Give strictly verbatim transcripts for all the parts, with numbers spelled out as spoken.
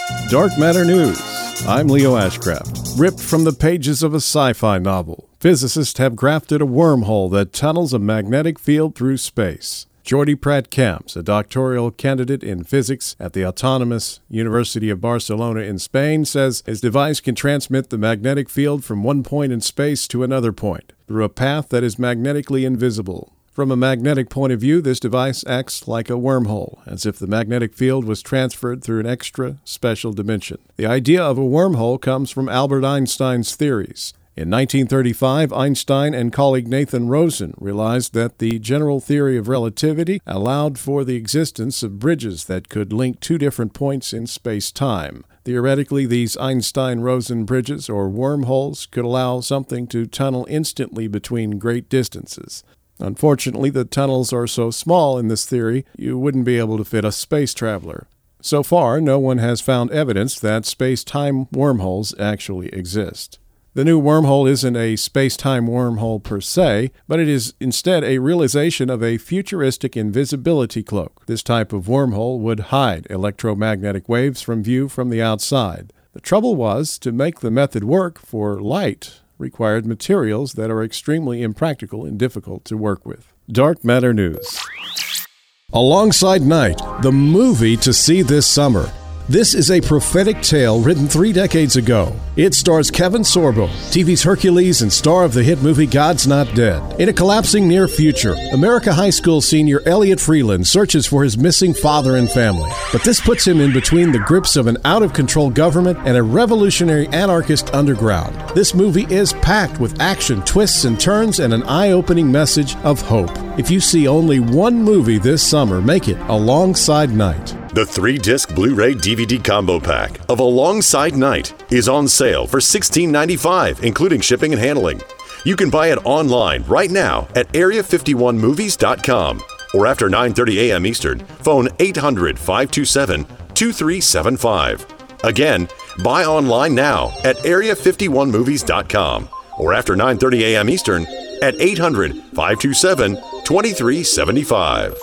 Dark Matter News. I'm Leo Ashcraft. Ripped from the pages of a sci-fi novel, physicists have crafted a wormhole that tunnels a magnetic field through space. Jordi Prat-Camps, a doctoral candidate in physics at the Autonomous University of Barcelona in Spain, says his device can transmit the magnetic field from one point in space to another point through a path that is magnetically invisible. From a magnetic point of view, this device acts like a wormhole, as if the magnetic field was transferred through an extra special dimension. The idea of a wormhole comes from Albert Einstein's theories. In nineteen thirty-five, Einstein and colleague Nathan Rosen realized that the general theory of relativity allowed for the existence of bridges that could link two different points in space-time. Theoretically, these Einstein-Rosen bridges, or wormholes, could allow something to tunnel instantly between great distances. Unfortunately, the tunnels are so small in this theory, you wouldn't be able to fit a space traveler. So far, no one has found evidence that space-time wormholes actually exist. The new wormhole isn't a space-time wormhole per se, but it is instead a realization of a futuristic invisibility cloak. This type of wormhole would hide electromagnetic waves from view from the outside. The trouble was, to make the method work for light required materials that are extremely impractical and difficult to work with. Dark Matter News. Alongside Night, the movie to see this summer. This is a prophetic tale written three decades ago. It stars Kevin Sorbo, T V's Hercules and star of the hit movie God's Not Dead. In a collapsing near future, America High School senior Elliot Freeland searches for his missing father and family. But this puts him in between the grips of an out-of-control government and a revolutionary anarchist underground. This movie is packed with action, twists and turns, and an eye-opening message of hope. If you see only one movie this summer, make it Alongside Night. The three-disc Blu-ray D V D combo pack of Alongside Night is on sale for sixteen ninety-five dollars, including shipping and handling. You can buy it online right now at area fifty-one movies dot com or after nine thirty a.m. Eastern, phone eight hundred, five two seven, two three seven five. Again, buy online now at area fifty-one movies dot com or after nine thirty a.m. Eastern at eight hundred, five two seven, two three seven five.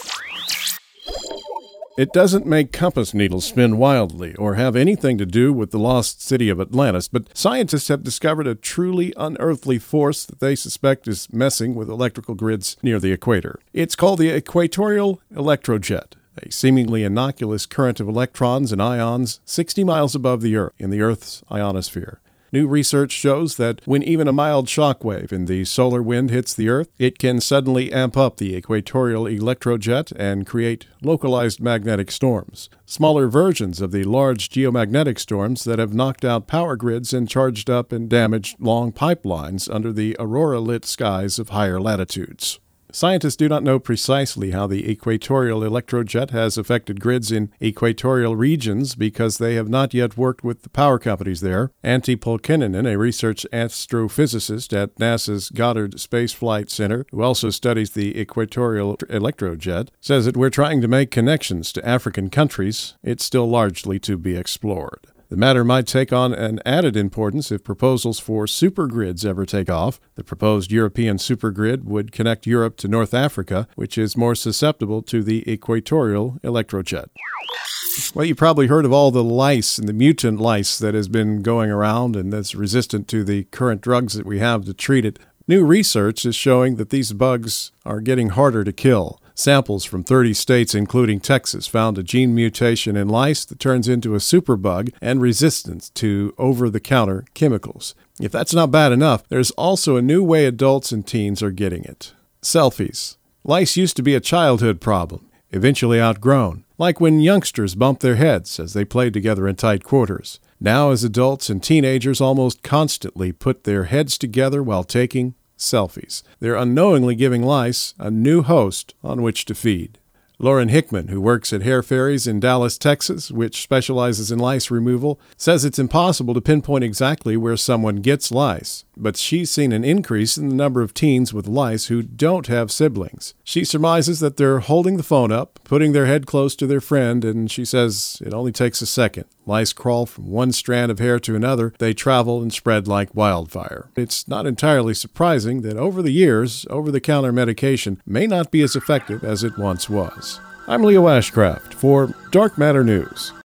It doesn't make compass needles spin wildly or have anything to do with the lost city of Atlantis, but scientists have discovered a truly unearthly force that they suspect is messing with electrical grids near the equator. It's called the equatorial electrojet, a seemingly innocuous current of electrons and ions sixty miles above the Earth in the Earth's ionosphere. New research shows that when even a mild shock wave in the solar wind hits the Earth, it can suddenly amp up the equatorial electrojet and create localized magnetic storms, smaller versions of the large geomagnetic storms that have knocked out power grids and charged up and damaged long pipelines under the aurora-lit skies of higher latitudes. Scientists do not know precisely how the equatorial electrojet has affected grids in equatorial regions because they have not yet worked with the power companies there. Antti Pulkkinen, a research astrophysicist at NASA's Goddard Space Flight Center, who also studies the equatorial electrojet, says that we're trying to make connections to African countries. It's still largely to be explored. The matter might take on an added importance if proposals for supergrids ever take off. The proposed European supergrid would connect Europe to North Africa, which is more susceptible to the equatorial electrojet. Well, you probably heard of all the lice and the mutant lice that has been going around and that's resistant to the current drugs that we have to treat it. New research is showing that these bugs are getting harder to kill. Samples from thirty states, including Texas, found a gene mutation in lice that turns into a superbug and resistance to over-the-counter chemicals. If that's not bad enough, there's also a new way adults and teens are getting it. Selfies. Lice used to be a childhood problem, eventually outgrown, like when youngsters bump their heads as they played together in tight quarters. Now, as adults and teenagers almost constantly put their heads together while taking selfies. They're unknowingly giving lice a new host on which to feed. Lauren Hickman, who works at Hair Fairies in Dallas, Texas, which specializes in lice removal, says it's impossible to pinpoint exactly where someone gets lice, but she's seen an increase in the number of teens with lice who don't have siblings. She surmises that they're holding the phone up, putting their head close to their friend, and she says it only takes a second. Lice crawl from one strand of hair to another. They travel and spread like wildfire. It's not entirely surprising that over the years, over-the-counter medication may not be as effective as it once was. I'm Leo Ashcraft for Dark Matter News.